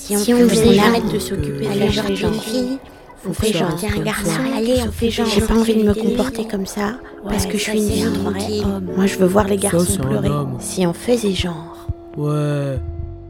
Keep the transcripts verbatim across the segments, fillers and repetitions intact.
Si on, si on faisait on genre, arrête de s'occuper de allez, faire genre des une gens, fille, on on fait fait genre, genre, tiens un garçon, allez, on fait genre, j'ai pas envie de me des comporter nuits. comme ça, Ouais, parce que je ça, suis une c'est fille. un vrai homme. Moi je veux voir les Ça, garçons c'est un pleurer. homme. Si on faisait genre. Ouais.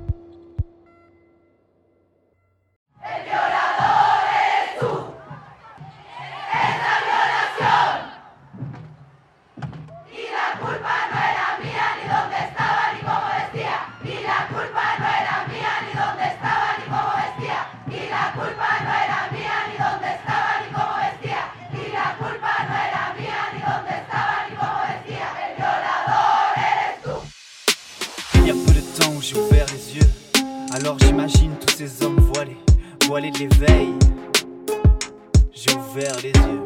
Il y a peu de temps où j'ai ouvert les yeux, alors j'imagine tous ces hommes voilés, voilés de l'éveil. J'ai ouvert les yeux.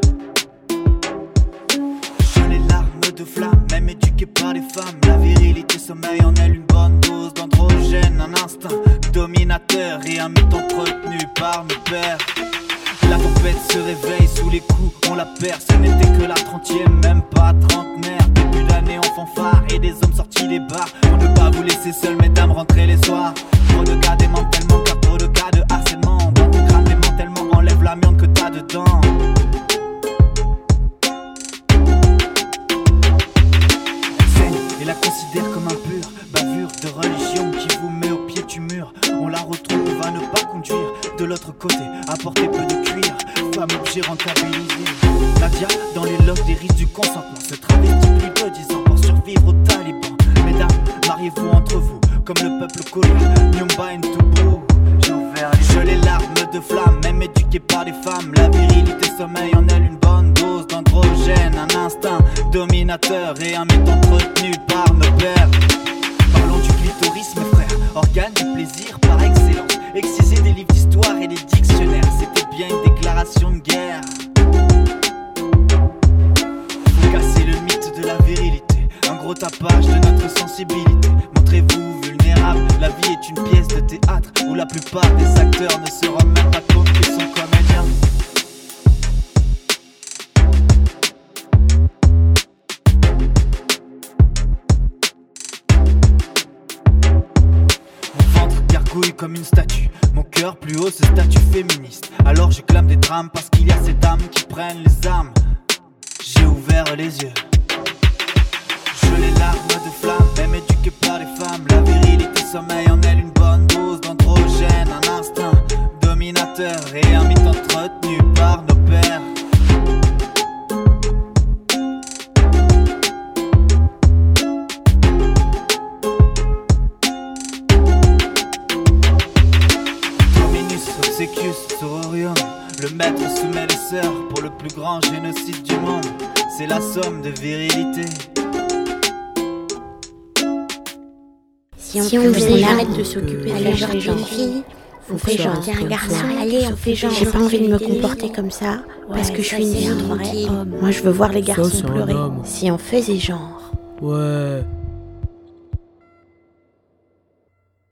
Je les larmes de flamme, même éduquée par les femmes. La virilité sommeille en elle une bonne dose d'androgène, un instinct dominateur et un mythe entretenu par nos pères. La tempête se réveille sous les coups, on la perd. Ce n'était que la trentième, même pas trentenaire. Début d'année en fanfare et des hommes sortis des bars. Pour ne pas vous laisser seul, mesdames, rentrez les soirs. Trop de cas démantèlement, car trop de cas de harcèlement. Dans ton crâne démantèlement, enlève l'amiante que t'as dedans. Elle saigne et la considère comme impure. Bavure de religion qui vous met au pied du mur. On la retrouve à ne pas conduire. De l'autre côté, apporter peu de cuir. Femme objet rentabilisé. Nadia, dans les loges des risques du consentement, se travestit plus de dix ans pour survivre aux talibans. Mesdames, mariez-vous entre vous, comme le peuple colère. Nyumba and Toubou. J'ai ouvert les yeux, les larmes de flamme, même éduquées par des femmes. La virilité sommeille en elle une bonne dose d'androgène. Un instinct dominateur et un mythe entretenu par nos pères. Parlons du clitoris, mes frères, organe du plaisir par excellence. Exciser des livres d'histoire et des dictionnaires, c'était bien une déclaration de guerre. Faut casser le mythe de la virilité, un gros tapage de notre sensibilité. Montrez-vous vulnérable, la vie est une pièce de théâtre où la plupart des acteurs ne se rendent même pas compte qu'ils sont comédiens. Comme une statue, mon cœur plus haut, ce statut féministe. Alors je clame des drames parce qu'il y a ces dames qui prennent les armes. J'ai ouvert les yeux. Je les larmes de flamme, même éduquées par les femmes. La virilité sommeille en elle une bonne dose d'androgène. Un instinct dominateur et un mythe entretenu par nos pères. Obsequius sororium, le maître soumet les sœurs pour le plus grand génocide du monde. C'est la somme de virilité. Si on, Si on faisait genre, arrête de s'occuper de allez, faire genre des gens, une fille, on on fait fait genre, genre, tiens un garçon, allez, on fait genre, j'ai pas envie de me des nuits. comporter comme ça, parce Ouais, que je ça, suis une c'est fille. un vrai homme. Moi je veux voir les Ça, garçons c'est un pleurer. homme. Si on faisait genre. Ouais.